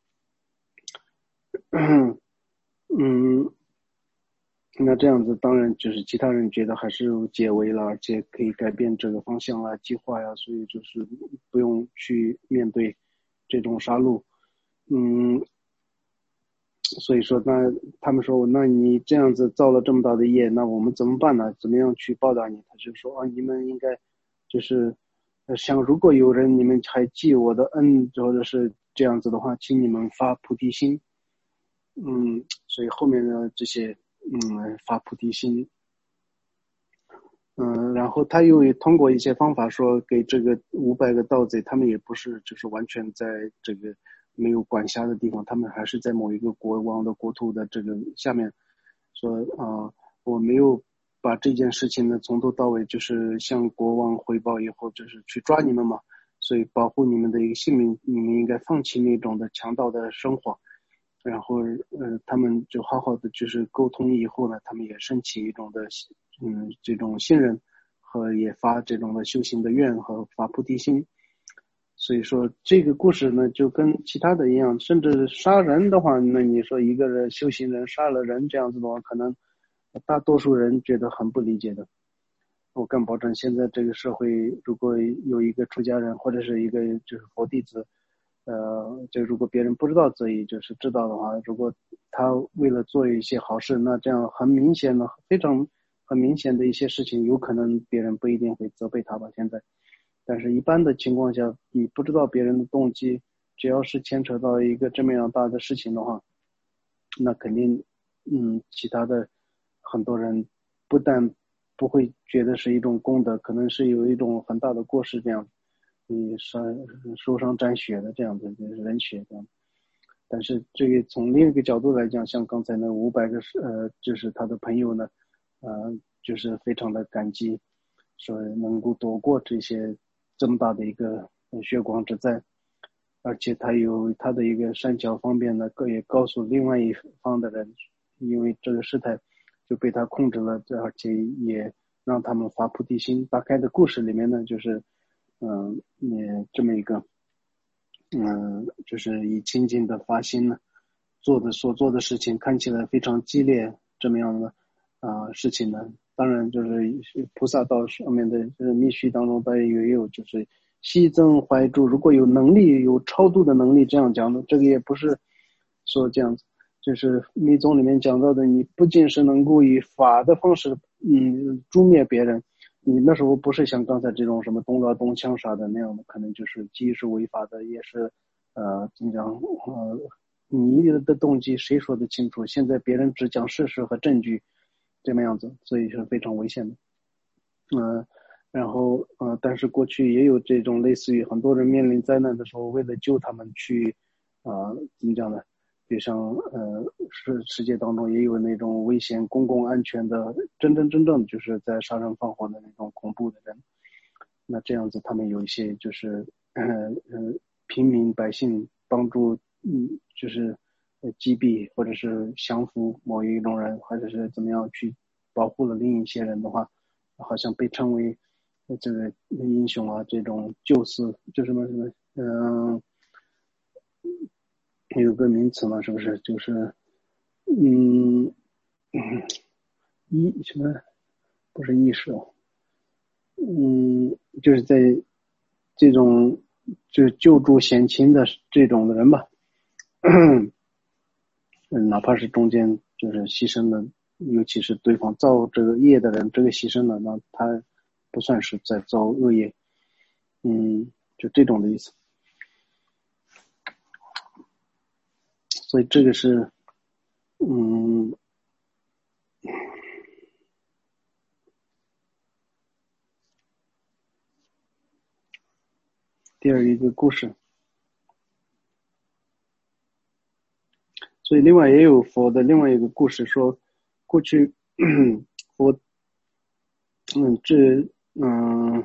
嗯，那这样子当然就是其他人觉得还是有解围了，而且可以改变这个方向啊、计划呀，所以就是不用去面对这种杀戮。嗯，所以说那他们说，那你这样子造了这么大的业，那我们怎么办呢？怎么样去报答你？他就说啊，你们应该就是想，如果有人你们还记我的恩，或者是这样子的话，请你们发菩提心。嗯，所以后面的这些嗯发菩提心。嗯，然后他又通过一些方法说，给这个五百个盗贼，他们也不是就是完全在这个没有管辖的地方，他们还是在某一个国王的国土的这个下面，说啊、呃，我没有把这件事情呢从头到尾就是向国王汇报以后，就是去抓你们嘛，所以保护你们的一个性命，你们应该放弃那种的强盗的生活。然后呃，他们就好好的就是沟通以后呢，他们也升起一种的嗯这种信任和也发这种的修行的愿和发菩提心。所以说这个故事呢就跟其他的一样，甚至杀人的话，那你说一个人修行人杀了人这样子的话，可能大多数人觉得很不理解的。我敢保证现在这个社会如果有一个出家人或者是一个就是佛弟子，呃，就如果别人不知道则已，就是知道的话，如果他为了做一些好事，那这样很明显的、非常很明显的一些事情，有可能别人不一定会责备他吧。现在，但是一般的情况下，你不知道别人的动机，只要是牵扯到一个这么样大的事情的话，那肯定，嗯，其他的很多人不但不会觉得是一种功德，可能是有一种很大的过失这样。你伤受伤沾血的这样的就是人血这样，但是这个从另一个角度来讲，像刚才那五百个呃，就是他的朋友呢，呃，就是非常的感激，说能够躲过这些这么大的一个血光之灾，而且他有他的一个善巧方便呢，也告诉另外一方的人，因为这个事态就被他控制了，而且也让他们发菩提心。大概的故事里面呢，就是。嗯，也这么一个，嗯，就是以清净的发心呢，做的所做的事情看起来非常激烈，这么样的啊、呃、事情呢，当然就是菩萨道上面的就是密续当中，当然也有就是悉增怀住，如果有能力有超度的能力这样讲的，这个也不是说这样子， 就是密宗里面讲到的，你不仅是能够以法的方式嗯诛灭别人，你那时候不是像刚才这种什么动刀动枪啥的那样的，可能就是既是违法的，也是呃怎么讲呃你的动机谁说得清楚？现在别人只讲事实和证据这么样子，所以是非常危险的。嗯、呃，然后呃，但是过去也有这种类似于很多人面临灾难的时候，为了救他们去啊、呃、怎么讲呢？就像呃世世界当中也有那种危险公共安全的真真正正就是在杀人放火的那种恐怖的人，那这样子他们有一些就是呃呃平民百姓帮助嗯就是呃击毙或者是降服某一种人，或者是怎么样去保护了另一些人的话，好像被称为这个英雄啊，这种救世就什么什么嗯。呃有个名词嘛，是不是？就是，嗯，嗯意什么？不是意识哦，嗯，就是在这种就是救助险情的这种的人吧，嗯，哪怕是中间就是牺牲了，尤其是对方造这个业的人，这个牺牲了，那他不算是在造恶业，嗯，就这种的意思。所以这个是，嗯。第二一个故事，所以另外也有佛的另外一个故事说，过去佛，嗯，这嗯，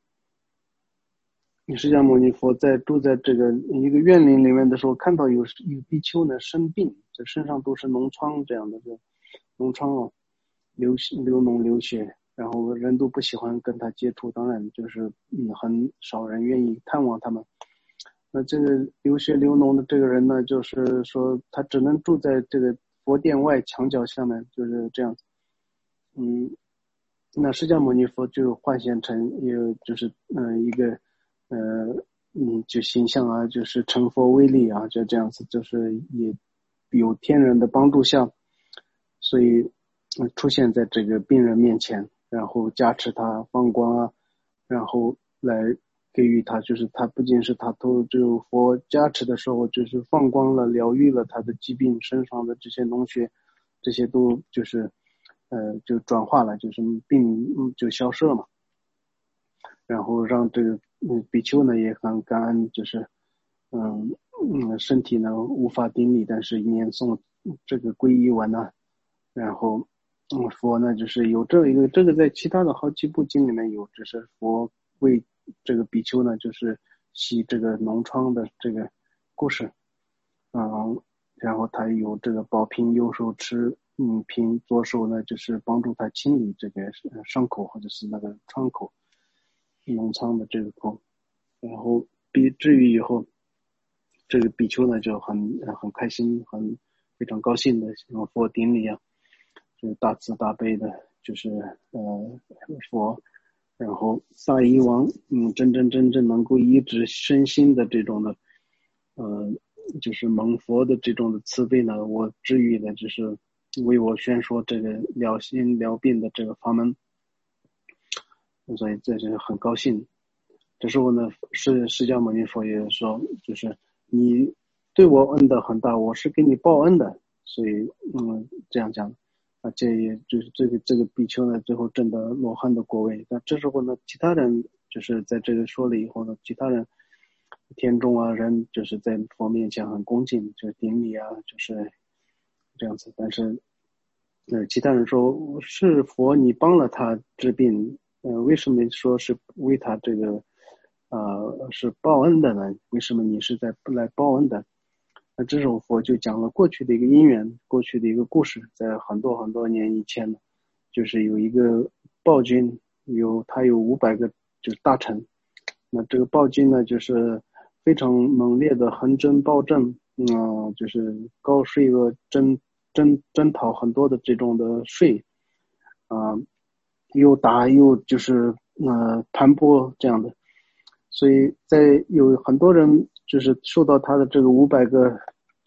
释迦牟尼佛在住在这个一个院林里面的时候，看到有一个比丘呢生病，这身上都是脓疮这样的，就脓疮哦，流流脓流血，然后人都不喜欢跟他接触，当然就是嗯很少人愿意探望他们。那这个流血流脓的这个人呢，就是说他只能住在这个佛殿外墙角下面，就是这样子。嗯，那释迦牟尼佛就幻现成一个就是嗯、呃、一个呃嗯就形象啊，就是成佛威力啊，就这样子，就是也有天人的帮助下，所以、呃、出现在这个病人面前，然后加持他放光啊，然后来给予他，就是他不仅是他都就佛加持的时候，就是放光了，疗愈了他的疾病，身上的这些脓血，这些都就是呃就转化了，就是病就消失了嘛。然后让这个嗯比丘呢也很感恩，就是嗯嗯身体呢无法顶礼，但是念诵这个皈依文呢，然后嗯佛呢就是有这一个这个在其他的好几部经里面有，只是佛为这个比丘呢就是洗这个脓疮的这个故事，嗯，然后他有这个宝瓶右手持嗯瓶，左手呢就是帮助他清理这个伤口或者是那个创口脓疮的这个口，然后比至于以后这个比丘呢就很很开心，很非常高兴的向佛顶礼啊，就是大慈大悲的，就是呃佛，然后大医王，嗯，真真正正能够医治身心的这种的，呃，就是蒙佛的这种的慈悲呢，我治愈的就是为我宣说这个疗心疗病的这个法门，所以这是很高兴。这时候呢，释释迦牟尼佛也说，就是你对我恩德很大，我是给你报恩的，所以嗯这样讲，啊，这也就是这个这个比丘呢，最后证得罗汉的果位。那这时候呢，其他人就是在这个说了以后呢，其他人天众啊人就是在佛面前很恭敬，就是顶礼啊，就是这样子。但是呃，其他人说是佛你帮了他治病，呃，为什么说是为他这个呃是报恩的呢？为什么你是在来报恩的？那这种佛就讲了过去的一个因缘，过去的一个故事，在很多很多年以前呢，就是有一个暴君，有他有五百个就是大臣，那这个暴君呢就是非常猛烈的横征暴政，嗯、呃，就是高税额征征征讨很多的这种的税，啊、呃，又打又就是呃盘剥这样的，所以在有很多人就是受到他的这个五百个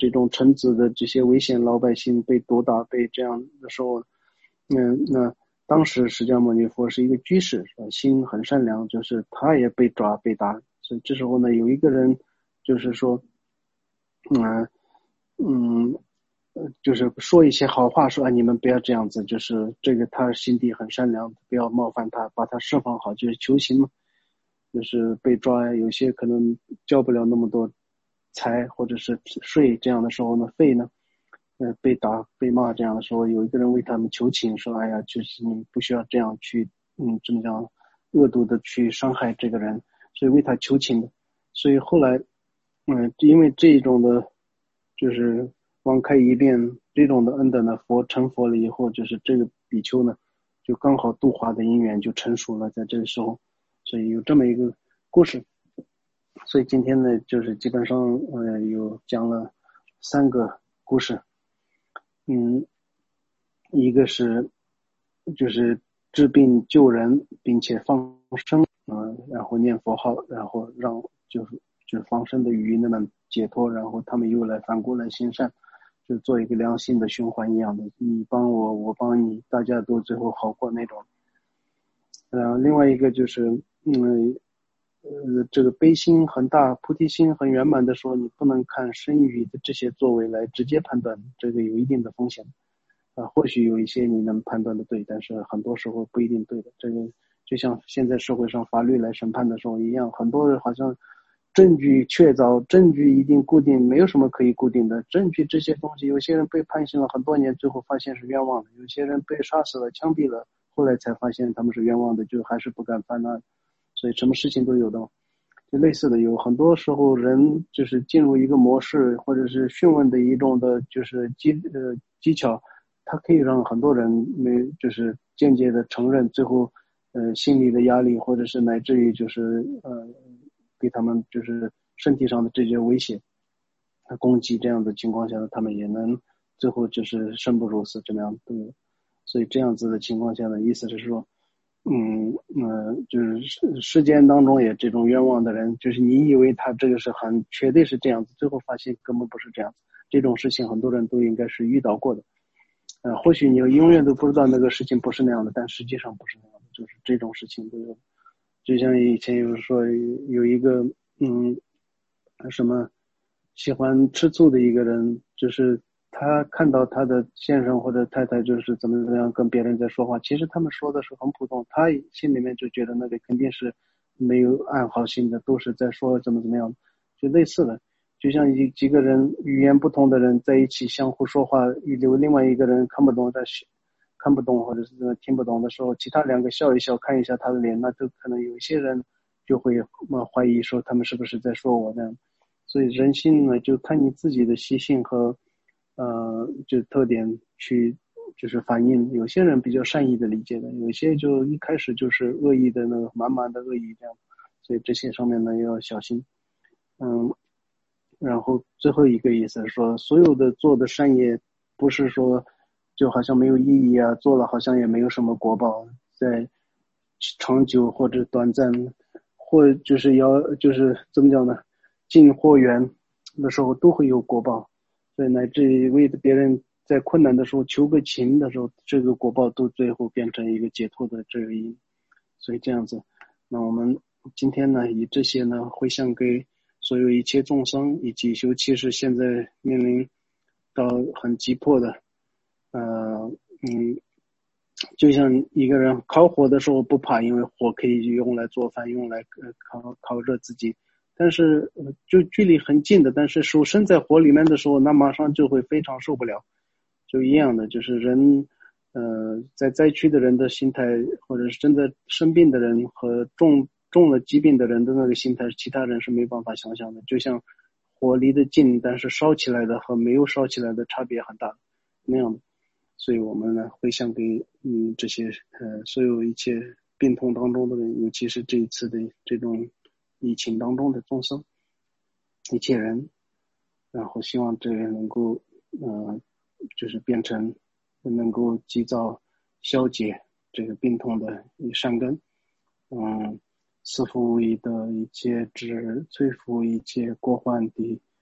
这种臣子的这些危险老百姓被毒打被这样的时候，嗯，那当时释迦牟尼佛是一个居士，心很善良，就是他也被抓被打，所以这时候呢，有一个人就是说，嗯嗯，就是说一些好话，说啊你们不要这样子，就是这个他心地很善良，不要冒犯他，把他释放好，就是求情嘛。就是被抓，有些可能交不了那么多财或者是税，这样的时候呢，费呢，呃，被打被骂这样的时候，有一个人为他们求情，说，哎呀，就是你不需要这样去，嗯，怎么讲，恶毒的去伤害这个人，所以为他求情的。所以后来，嗯，因为这种的，就是网开一面这种的恩德呢，佛成佛了以后，就是这个比丘呢，就刚好度化的因缘就成熟了，在这个时候。所以有这么一个故事，所以今天呢，就是基本上呃有讲了三个故事，嗯，一个是就是治病救人，并且放生，嗯、呃，然后念佛号，然后让就是就是放生的鱼那么解脱，然后他们又来反过来行善，就做一个良性的循环一样的，你帮我，我帮你，大家都最后好过那种。呃，另外一个就是，嗯，呃，这个悲心很大，菩提心很圆满的时候，你不能看身语的这些作为来直接判断，这个有一定的风险。啊、呃，或许有一些你能判断的对，但是很多时候不一定对的。这个就像现在社会上法律来审判的时候一样，很多人好像证据确凿，证据一定固定，没有什么可以固定的证据。这些东西，有些人被判刑了很多年，最后发现是冤枉的；有些人被杀死了、枪毙了。后来才发现他们是冤枉的，就还是不敢犯案，所以什么事情都有的。就类似的，有很多时候人就是进入一个模式，或者是讯问的一种的，就是技呃技巧，它可以让很多人没就是间接的承认，最后呃心理的压力，或者是乃至于就是呃给他们就是身体上的这些威胁、攻击这样的情况下呢，他们也能最后就是生不如死，这样都有。所以这样子的情况下呢，意思是说，嗯呃，就是世世间当中也这种冤枉的人，就是你以为他这个是很绝对是这样子，最后发现根本不是这样子。这种事情很多人都应该是遇到过的。呃，或许你永远都不知道那个事情不是那样的，但实际上不是那样的，就是这种事情都有。就像以前有说有一个嗯什么喜欢吃醋的一个人，就是他看到他的先生或者太太就是怎么怎么样跟别人在说话，其实他们说的是很普通，他心里面就觉得那个肯定是没有暗好心的，都是在说怎么怎么样，就类似的。就像一几个人语言不同的人在一起相互说话，有另外一个人看不懂，但是看不懂或者是听不懂的时候，其他两个笑一笑，看一下他的脸，那就可能有一些人就会怀疑说他们是不是在说我呢？所以人性呢，就看你自己的习性和呃就特点去就是反映。有些人比较善意的理解的，有些就一开始就是恶意的那个满满的恶意这样，所以这些上面呢要小心。嗯，然后最后一个意思是说，所有的做的善业不是说就好像没有意义啊，做了好像也没有什么果报，在长久或者短暂，或就是要就是怎么讲呢，近或远的时候都会有果报，所以乃至于为别人在困难的时候求个情的时候，这个果报都最后变成一个解脱的这个因。所以这样子，那我们今天呢，以这些呢回向给所有一切众生，以及尤其是现在面临到很急迫的，呃，嗯，就像一个人烤火的时候不怕，因为火可以用来做饭，用来呃烤烤热自己。但是呃就距离很近的，但是手伸在火里面的时候，那马上就会非常受不了。就一样的，就是人，呃，在灾区的人的心态，或者是真的生病的人和中中了疾病的人的那个心态，其他人是没办法想象的。就像火离得近，但是烧起来的和没有烧起来的差别很大，那样的。所以我们呢，回向给嗯这些呃所有一切病痛当中的人，尤其是这一次的这种疫情当中的众生，一切人，然后希望这个能够呃就是变成能够及早消解这个病痛的一善根，嗯，赐福以得一切智，摧伏一切过患的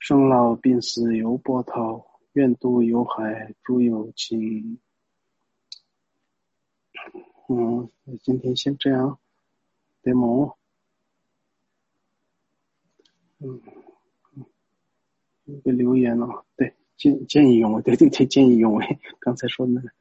生老病死有波涛，愿度有海诸有情。嗯，今天先这样。对吗？嗯，有个留言了，对，见见义勇为，对对对，见义勇为，刚才说的那个。